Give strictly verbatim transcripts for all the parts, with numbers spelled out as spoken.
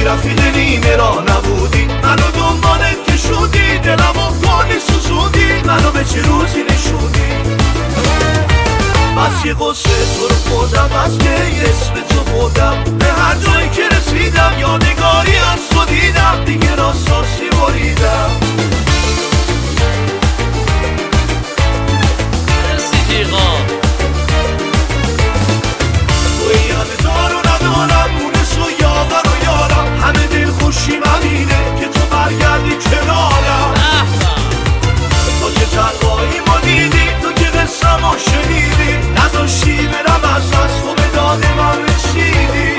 رفیق نیمه را نبودی، منو دنبالت کشوندی، دلمو کلی سوزوندی، منو به چه روزی نشوندی. بس یه قصه تو رو خوردم، بس که اسم تو خوردم، به هر جایی که رسیدم یادگاری از تو دیدم، دیگه راستاسی بریدم. رسیدیقا توی یاد دارو ندارم، مونس و یاور و یارم، همه دل خوشیم همینه که تو برگردی کنارم. تو که تنهایی ما دیدی، تو که قصه ما شنیدی، نداشتی برم از دست تو به داد من رسیدی.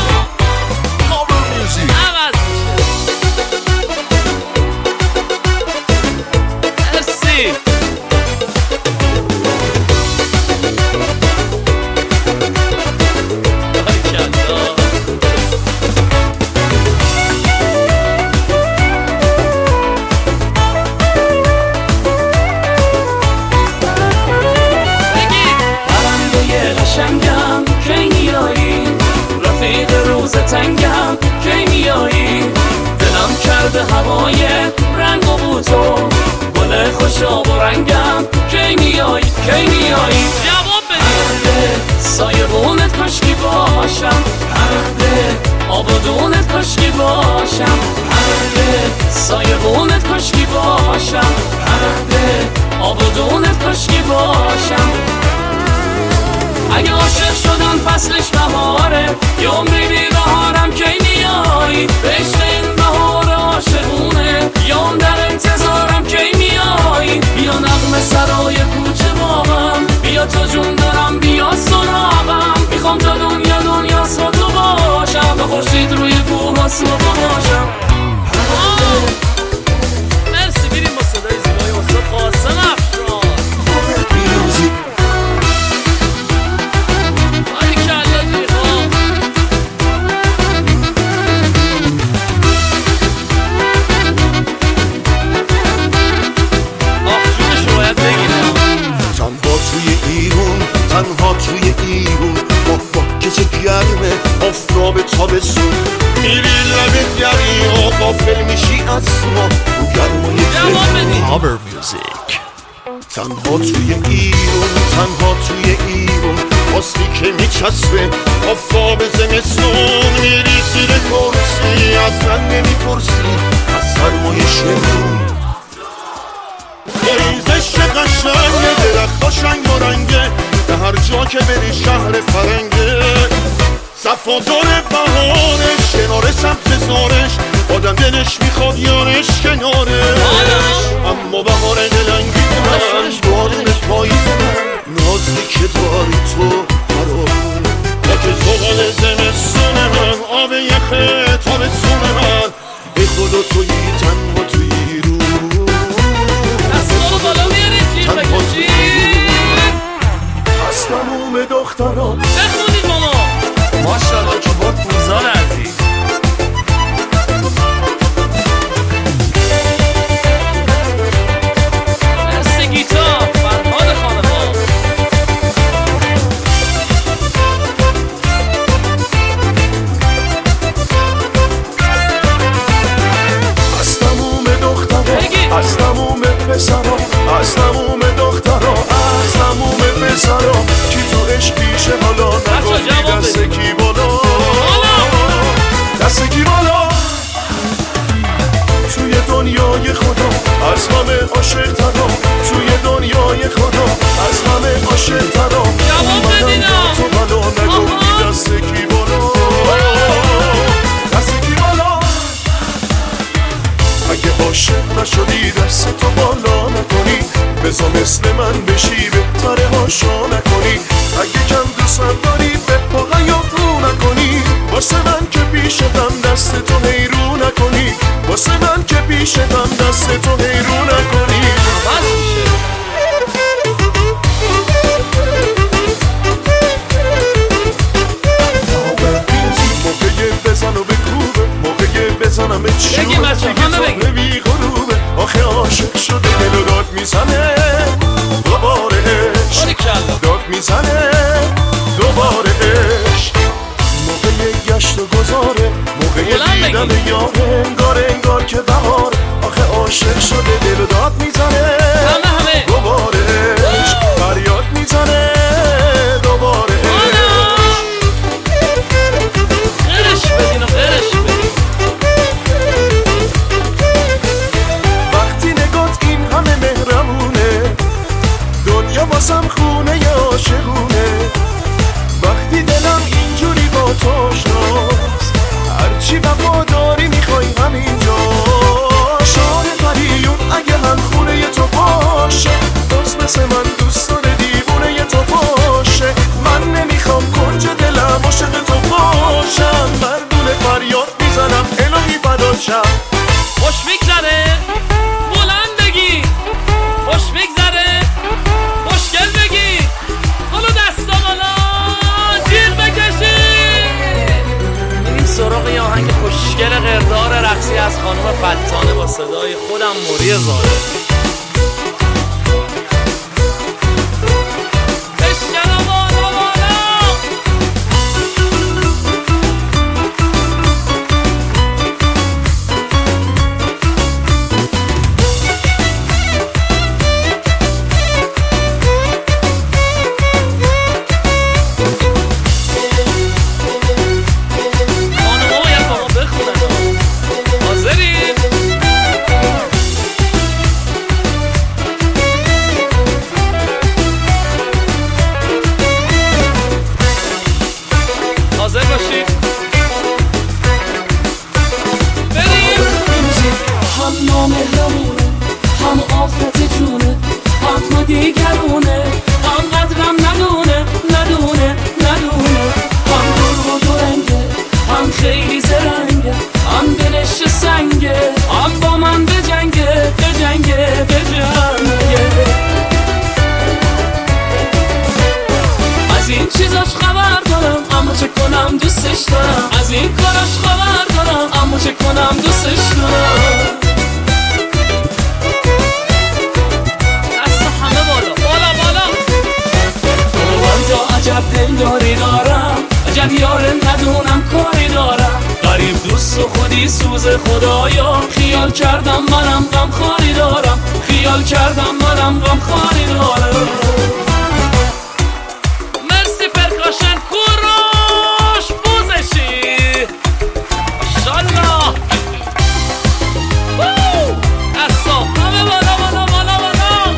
تنگم کی میایی، دلم کرده هوای رنگ و بوتو، گل خوش آب و رنگم کی میایی، کی میایی. جواب بده. سایه بونت کاشکی باشم، پرده آبادونت کاشکی باشم، پرده سایه بونت کاشکی باشم، پرده آبادونت کاشکی باشم. اگه عاشق شدن فصلش بهاره، یه عمری بی بهارم کی میایی، به عشق این بهار عاشقونه، یا اون در انتظارم کی میایی. بیا نغمه سرای کوچه باغم، بیا تا جون دارم بیا سراغم، میخوام تا دنیا دنیا با تو باشم، به خورشید روی کوه حسن تو باشم. مرسی، بیریم با صدای زیبای استاد قاسم افشار. تنها توی ایرون ماه با کچه گرمه آفتاب تابستون، میری لب دریا غافل میشی از ما تو گرمای جواب موزیک. تنها توی ایرون، تنها توی ایرون، واسه که میچسبه آفتاب زمستون، میری زیر کرسی از من نمیپرسی از سرمای شمرون. ریزش قشنگه درخت شنگ و رنگه، به هر جا که بری شهر فرنگه، صفادار بهارش کنار سبز زارش، آدم دلش میخواد یارش کنارش. اما بهار دلنگی من بارون پایی نازی که داری تو برام، خاک زغال زمستون من، آب یخ تابستون من، ای خدا تویی تنها توی رو، تنها توی از تموم دخترها بخونید ماما. ماشاءالله که با پوزار عزیز. مرسی گیتار فرهاد خانمان. از تموم دخترها، از تموم پسرها، از تموم دخترها، از تموم پسرها، کی تو عشقیشه حالا نگفتی دست کی بالا، دست کی بالا. توی دنیای خدا از همه عاشق ترا، توی دنیای خدا از همه عاشق ترا، اومدم با تو بالا نگفتی دست کی بالا، دست کی بالا. اگه عاشق نشدی دست تو بالا نکنی، بذار مثل من بشی بهتره هاشا نکنی. اگه کم دوستم داری به پا رو نکنی، واسه من که پیشتم دست تو حیرو نکنی، واسه من که پیشتم دست تو حیرو نکنی. موقعی بزن و بکوبه، موقعی بزنم به چیوه، دیگه بی غروبه، آخه عاشق شده دل و داد میزنه دوباره عشق، داد میزنه دوباره عشق. موقع گشت و گذاره، موقع دیدن همه یار انگار انگار که بهار آخه عاشق شده دل و داد میزنه همه همه دوباره فریاد میزنه دوباره غیرش بدین و غیرش بدین وقتی نگات این همه مهربونه دنیا واسم خونه ی عاشقونه وقتی دلم اینجوری با تو آشناست هرچی وفاداری میخوای همینجا شان پریون اگه هم خونه ی تو باشه باز مثل من دوست داره دیوونه ی تو باشه من نمیخوام کنج دلم عاشق تو باشم مردونه فریاد میزنم الهی بداشم خوش میگذره بلند بگی خوش میگذره خوشگل بگی حالا دستا بالا جیغ بکشی این سراغ یه آهنگ خوشگل قردار رقصی از خانم فتانه با صدای خودم موری زاره از این کاراش خبر دارم اما چه کنم دوستش دارم دست همه بالا بالا بالا من تا عجب دل داری دارم عجب یاره ندونم کاری دارم غریب دوست و خودی سوز خدایا خیال کردم منم غم خاری دارم خیال کردم منم غم خاری دارم مرسی پرکاشن کوروش بوزشی ماشالله دستا همه بالا بالا بالا بالا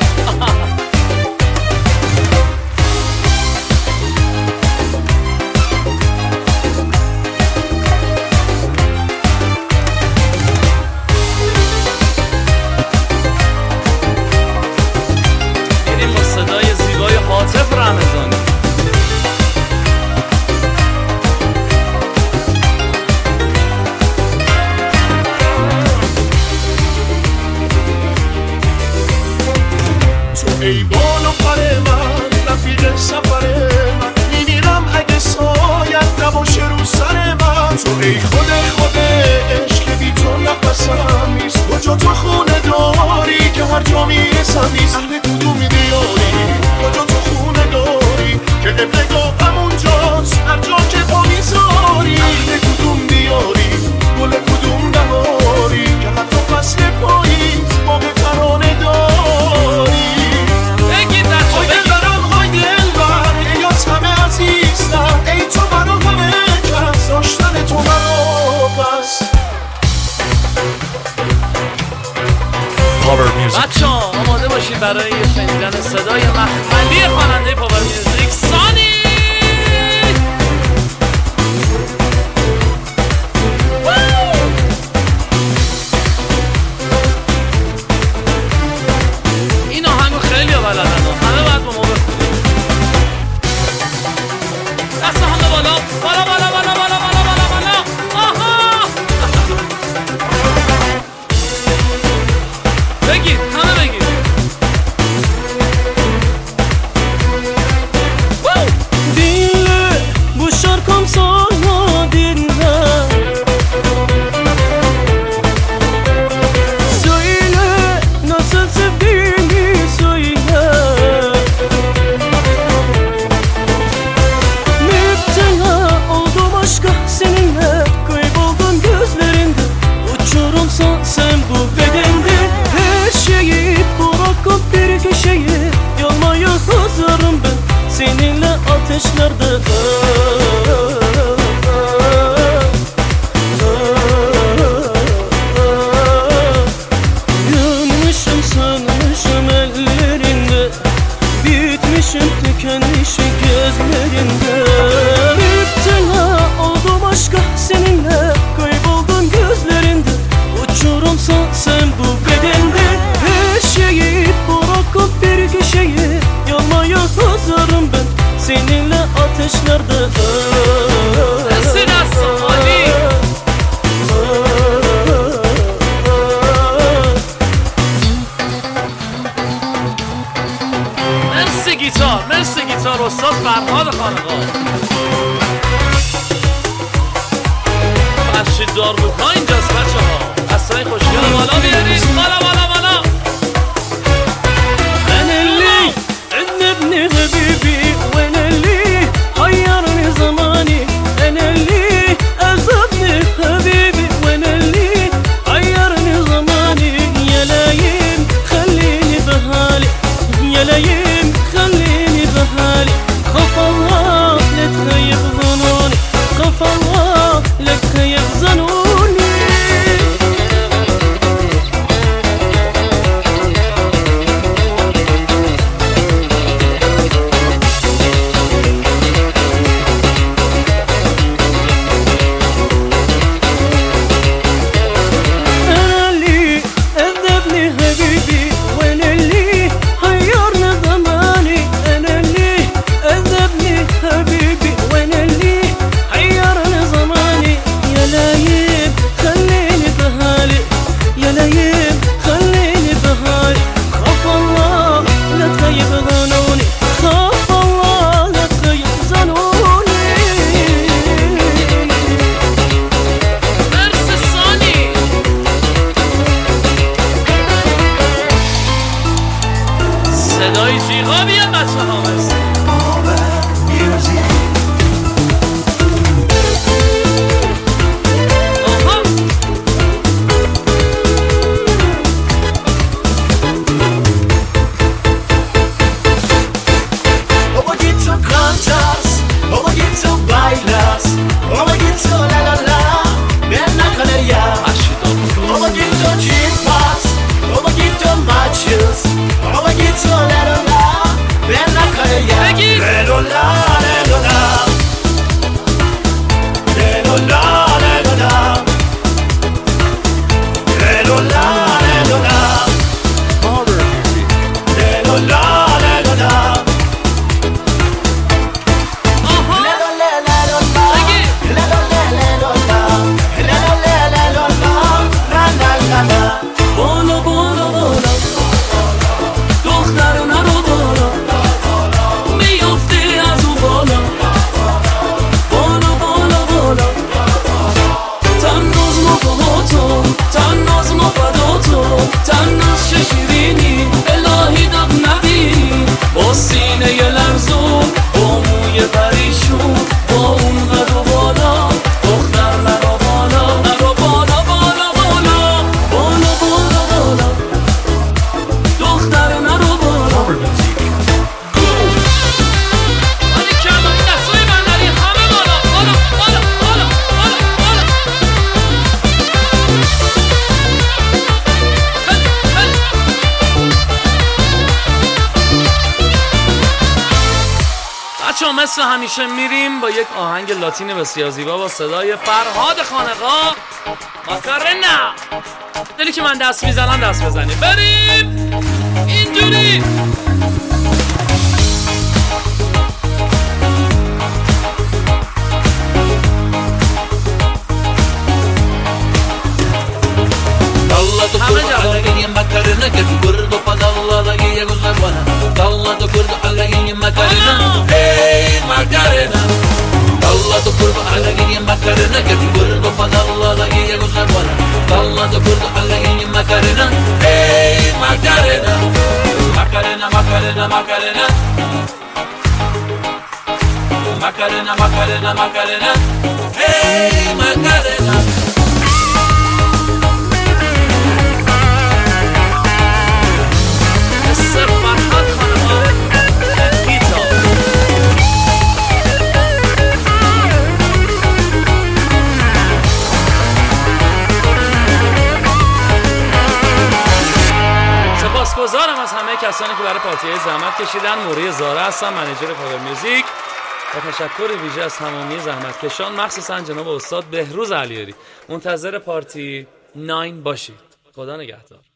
بریم با صدای زیبای حاطف رمضانی ای بالا پر من رفیق سفر من میمیرم اگه سایت نباشه رو سر من تو ای خود خود عشق بی تو نفسم نیست کجا تو خونه داری که هر جا میرسم نیست اهل کدومی دیاری کجا تو خونه داری که قبلگاه همونجاست هر جا که پا میذاری اهل کدوم دیاری گل کدوم بهاری که حتی فصل پاییز باغ ترانه داری ای تو برا همه کس داشتن تو برا پس بچه ها آماده باشید برای شنیدن صدای مخملی خواننده پاور میوزیک سانی. این آهنگو خیلی ها بلدن همه باید با ما بخونیم. دست همه بالا بالا بالا بالا بالا بالا بالا بالا. آها بگید همه بگید. ateşlerde yanmışım sanmışım ellerinde, bitmişim tükenmişim gözlerinde. İptila oldum aşka seninle, kayboldum gözlerinde. Uçurumsan sen bu bedende, her şeyi bırakıp bir köşeye yanmaya hazırım ben seninle ateşlerde. Sırası Ali. مرسی گیتار، مرسی گیتار استاد فرهاد خانقاه. فرشید دارلوکا اینجاست بچه ها. دستای خوشگل بالا بیارید، بالا بالا بالا. أنا اللي عذبني حبيبي، وأنا اللي حيرني زماني. أنا اللي عذبني حبيبي، وأنا اللي حيرني زماني. يا لايم خليني بحالي، يا لايم خليني بحالي. خاف الله لا تخيب ظنوني، خاف الله لا تخيب ظنوني. صدای جیغا بیاد بچه ها. مرسی. آها Un poquito cantas, un poquito bailas, un poquito la la la, ven a canear. Un poquito chispas, un poquito machos, un poquito la la la, ven a canear. La la la, la la la, la la la, la la la, la la la, la la la, la la la. بالا بالا بالا دختر نرو بالا میافته از اون بالا. بالا بالا بالا تناز ما با تو، تناز ما فدا تو، تناز چه شیرینی الهی دم نبینی. با سینه لرزون، با موی پریشون، با اون قد و بالا. دختر نرو بالا، نرو بالا بالا بالا. بالا بالا بالا دختر نرو بالا. ولی کم این دستای بندری همه بالا بالا بالا بالا بالا بالا. هل هل بچه ها مثل همیشه میریم با یک آهنگ لاتین بسیار زیبا با صدای فرهاد خانقاه. ماکارنا دلی که من دست میزنم دست بزنیم، بریم اینجوری. Dalla tu kurdu alla gini makarina che tu kurdu pa dalla la gini gusarwana. Dalla tu kurdu alla gini makarina, hey makarina. Dalla tu kurdu alla gini makarina che tu kurdu pa dalla la gini gusarwana. Dalla tu kurdu alla gini makarina, hey makarina. Macarena, Macarena, Macarena. Macarena, Macarena, Macarena. Hey Macarena. کسانی که برای پارتی زحمت کشیدن. موری زاره هستم، منیجر پاور میوزیک. با تشکر ویژه از تمامی زحمتکشان، مخصوصا جناب استاد بهروز علیاری. منتظر پارتی نه باشید. خدا نگهدار.